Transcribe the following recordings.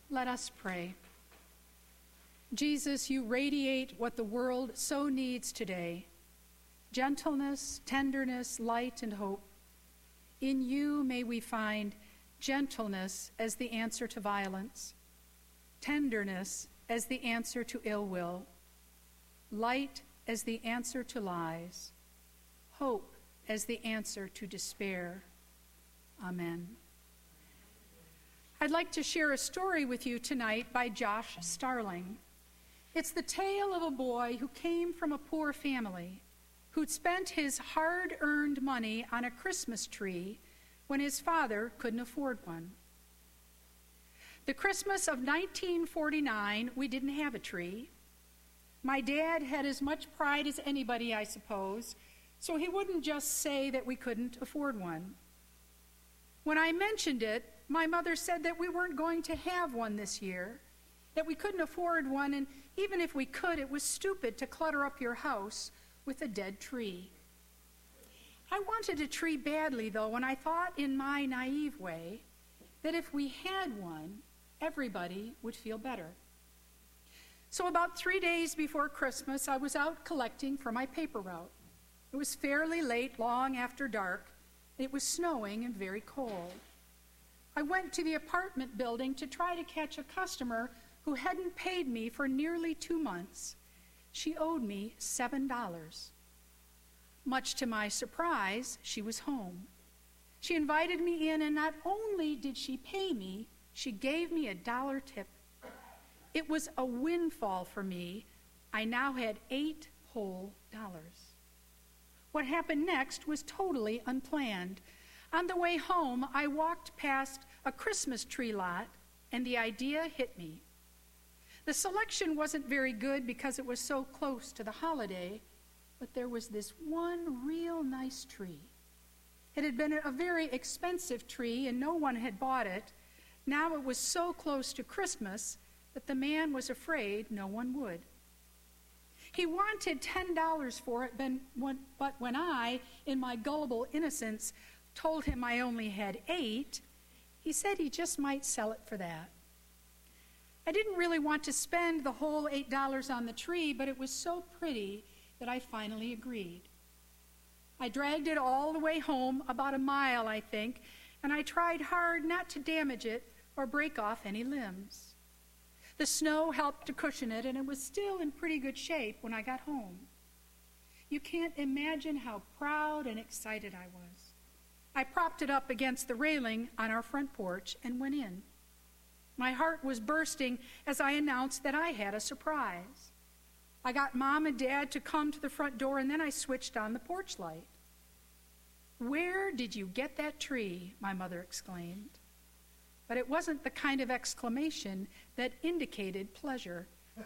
Let us pray. Jesus, you radiate what the world so needs today: gentleness, tenderness, light, and hope. In you may we find gentleness as the answer to violence, tenderness as the answer to ill will, light as the answer to lies, hope as the answer to despair. Amen. I'd like to share a story with you tonight by Josh Starling. It's the tale of a boy who came from a poor family, who'd spent his hard-earned money on a Christmas tree when his father couldn't afford one. The Christmas of 1949, we didn't have a tree. My dad had as much pride as anybody, I suppose, so he wouldn't just say that we couldn't afford one. When I mentioned it, my mother said that we weren't going to have one this year, that we couldn't afford one, and even if we could, it was stupid to clutter up your house with a dead tree. I wanted a tree badly, though, and I thought in my naive way that if we had one, everybody would feel better. So about 3 days before Christmas, I was out collecting for my paper route. It was fairly late, long after dark. It was snowing and very cold. I went to the apartment building to try to catch a customer who hadn't paid me for nearly 2 months. She owed me $7. Much to my surprise, she was home. She invited me in, and not only did she pay me, she gave me $1 tip. It was a windfall for me. I now had $8 whole. What happened next was totally unplanned. On the way home, I walked past a Christmas tree lot, and the idea hit me. The selection wasn't very good because it was so close to the holiday, but there was this one real nice tree. It had been a very expensive tree, and no one had bought it. Now it was so close to Christmas that the man was afraid no one would. He wanted $10 for it, but when I, in my gullible innocence, told him I only had 8, he said he just might sell it for that. I didn't really want to spend the whole $8 on the tree, but it was so pretty that I finally agreed. I dragged it all the way home, about a mile, I think, and I tried hard not to damage it or break off any limbs. The snow helped to cushion it, and it was still in pretty good shape when I got home. You can't imagine how proud and excited I was. I propped it up against the railing on our front porch and went in. My heart was bursting as I announced that I had a surprise. I got Mom and Dad to come to the front door, and then I switched on the porch light. "Where did you get that tree?" my mother exclaimed. But it wasn't the kind of exclamation that indicated pleasure.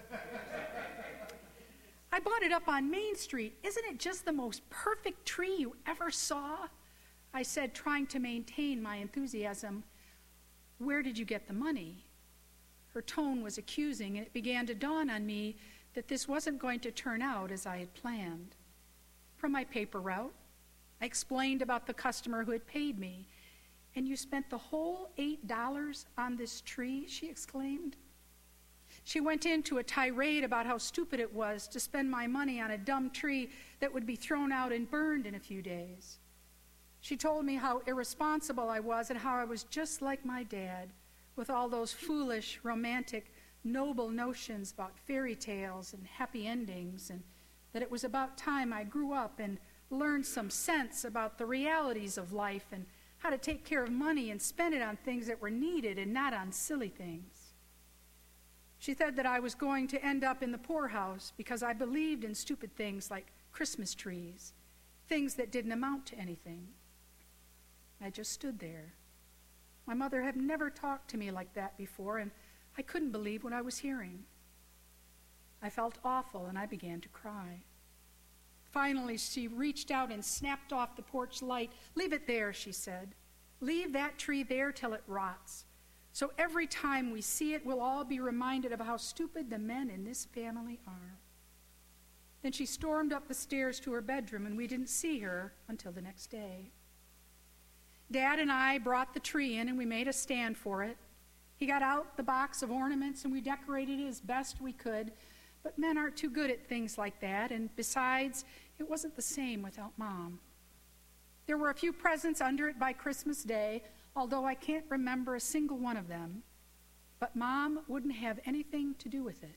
"I bought it up on Main Street. Isn't it just the most perfect tree you ever saw?" I said, trying to maintain my enthusiasm. "Where did you get the money?" Her tone was accusing, and it began to dawn on me that this wasn't going to turn out as I had planned. "From my paper route." I explained about the customer who had paid me. "And you spent the whole $8 on this tree?" she exclaimed. She went into a tirade about how stupid it was to spend my money on a dumb tree that would be thrown out and burned in a few days. She told me how irresponsible I was and how I was just like my dad, with all those foolish, romantic, noble notions about fairy tales and happy endings, and that it was about time I grew up and learned some sense about the realities of life and how to take care of money and spend it on things that were needed and not on silly things. She said that I was going to end up in the poorhouse because I believed in stupid things like Christmas trees, things that didn't amount to anything. I just stood there. My mother had never talked to me like that before, and I couldn't believe what I was hearing. I felt awful, and I began to cry. Finally, she reached out and snapped off the porch light. "Leave it there," she said. "Leave that tree there till it rots. So every time we see it, we'll all be reminded of how stupid the men in this family are." Then she stormed up the stairs to her bedroom, and we didn't see her until the next day. Dad and I brought the tree in, and we made a stand for it. He got out the box of ornaments and we decorated it as best we could, but men aren't too good at things like that, and besides, it wasn't the same without Mom. There were a few presents under it by Christmas Day, although I can't remember a single one of them, but Mom wouldn't have anything to do with it.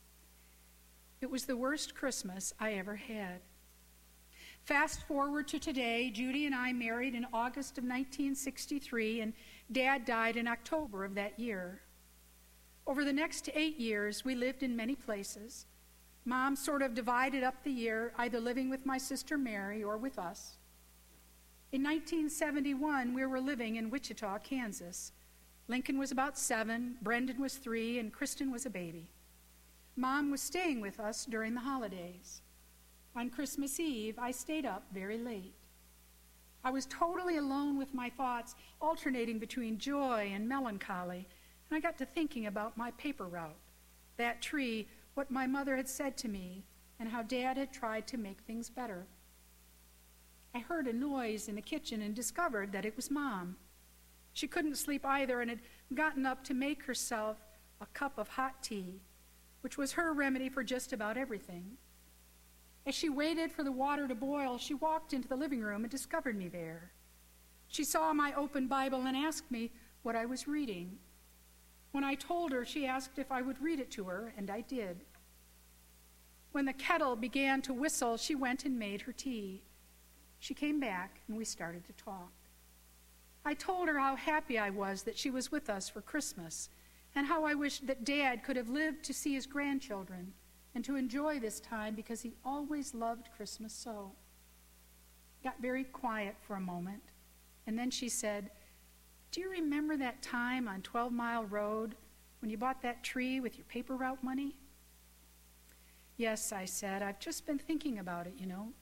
It was the worst Christmas I ever had. Fast forward to today, Judy and I married in August of 1963, and Dad died in October of that year. Over the next 8 years, we lived in many places. Mom sort of divided up the year, either living with my sister Mary or with us. In 1971, we were living in Wichita, Kansas. Lincoln was about 7, Brendan was 3, and Kristen was a baby. Mom was staying with us during the holidays. On Christmas Eve, I stayed up very late. I was totally alone with my thoughts, alternating between joy and melancholy, and I got to thinking about my paper route, that tree, what my mother had said to me, and how Dad had tried to make things better. I heard a noise in the kitchen and discovered that it was Mom. She couldn't sleep either and had gotten up to make herself a cup of hot tea, which was her remedy for just about everything. As she waited for the water to boil, she walked into the living room and discovered me there. She saw my open Bible and asked me what I was reading. When I told her, she asked if I would read it to her, and I did. When the kettle began to whistle, she went and made her tea. She came back, and we started to talk. I told her how happy I was that she was with us for Christmas, and how I wished that Dad could have lived to see his grandchildren and to enjoy this time because he always loved Christmas so. Got very quiet for a moment, and then she said, "Do you remember that time on 12 Mile Road when you bought that tree with your paper route money?" "Yes," I said. "I've just been thinking about it, you know."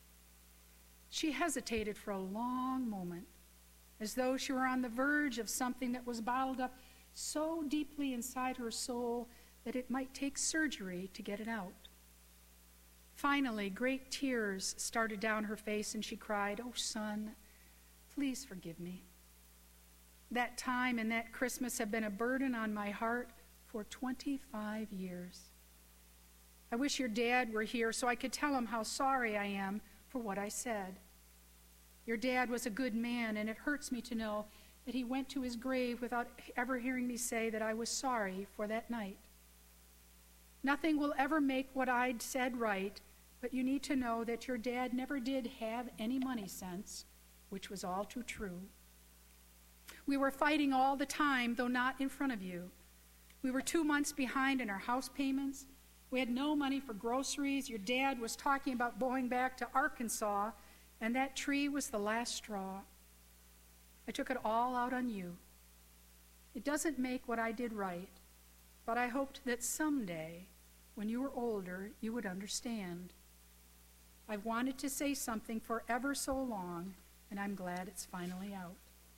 She hesitated for a long moment, as though she were on the verge of something that was bottled up so deeply inside her soul that it might take surgery to get it out. Finally, great tears started down her face, and she cried, "Oh, son, please forgive me. That time and that Christmas have been a burden on my heart for 25 years. I wish your dad were here so I could tell him how sorry I am for what I said. Your dad was a good man, and it hurts me to know that he went to his grave without ever hearing me say that I was sorry for that night. Nothing will ever make what I'd said right, but you need to know that your dad never did have any money sense," which was all too true. "We were fighting all the time, though not in front of you. We were 2 months behind in our house payments. We had no money for groceries. Your dad was talking about going back to Arkansas, and that tree was the last straw. I took it all out on you. It doesn't make what I did right, but I hoped that someday, when you were older, you would understand. I've wanted to say something for ever so long, and I'm glad it's finally out."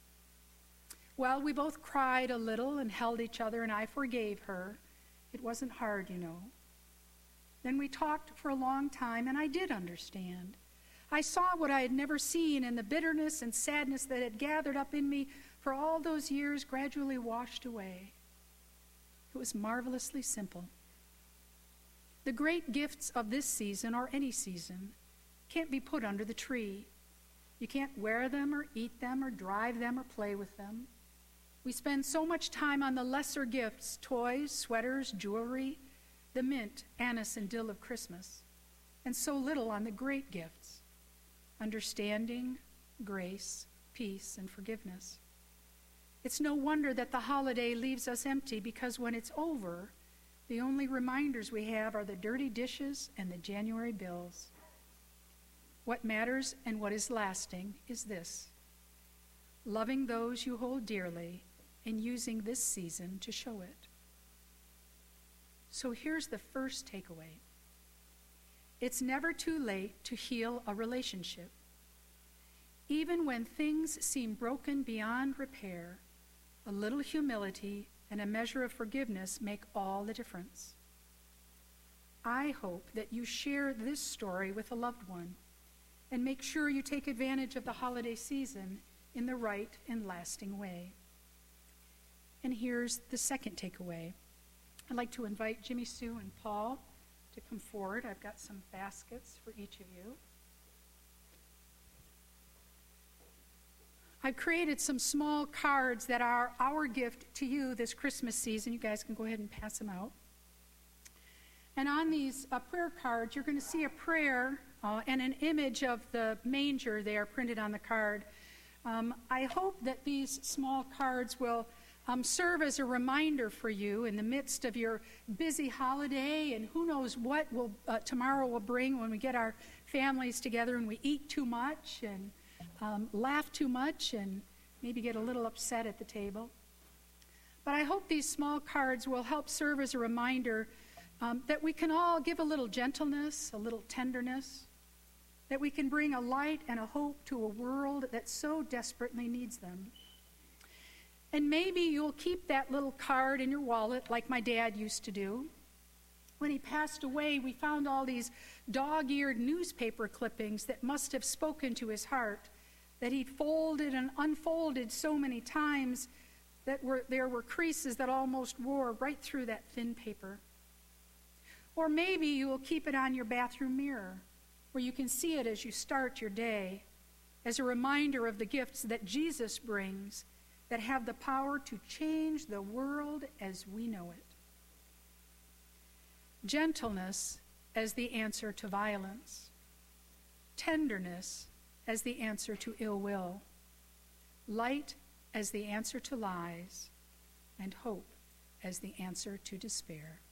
Well, we both cried a little and held each other, and I forgave her. It wasn't hard, you know. Then we talked for a long time, and I did understand. I saw what I had never seen, and the bitterness and sadness that had gathered up in me for all those years gradually washed away. It was marvelously simple. The great gifts of this season, or any season, can't be put under the tree. You can't wear them or eat them or drive them or play with them. We spend so much time on the lesser gifts, toys, sweaters, jewelry, the mint, anise, and dill of Christmas, and so little on the great gifts, understanding, grace, peace, and forgiveness. It's no wonder that the holiday leaves us empty, because when it's over, the only reminders we have are the dirty dishes and the January bills. What matters and what is lasting is this: loving those you hold dearly and using this season to show it. So here's the first takeaway. It's never too late to heal a relationship. Even when things seem broken beyond repair, a little humility and a measure of forgiveness make all the difference. I hope that you share this story with a loved one and make sure you take advantage of the holiday season in the right and lasting way. And here's the second takeaway. I'd like to invite Jimmy Sue and Paul to come forward. I've got some baskets for each of you. I've created some small cards that are our gift to you this Christmas season. You guys can go ahead and pass them out. And on these prayer cards, you're going to see a prayer and an image of the manger there printed on the card. I hope that these small cards will serve as a reminder for you in the midst of your busy holiday, and who knows what tomorrow will bring when we get our families together and we eat too much and laugh too much and maybe get a little upset at the table. But I hope these small cards will help serve as a reminder that we can all give a little gentleness, a little tenderness, that we can bring a light and a hope to a world that so desperately needs them. And maybe you'll keep that little card in your wallet like my dad used to do. When he passed away, we found all these dog-eared newspaper clippings that must have spoken to his heart, that he folded and unfolded so many times that there were creases that almost wore right through that thin paper. Or maybe you will keep it on your bathroom mirror, where you can see it as you start your day, as a reminder of the gifts that Jesus brings that have the power to change the world as we know it. Gentleness as the answer to violence. Tenderness as the answer to ill will. Light as the answer to lies. And hope as the answer to despair.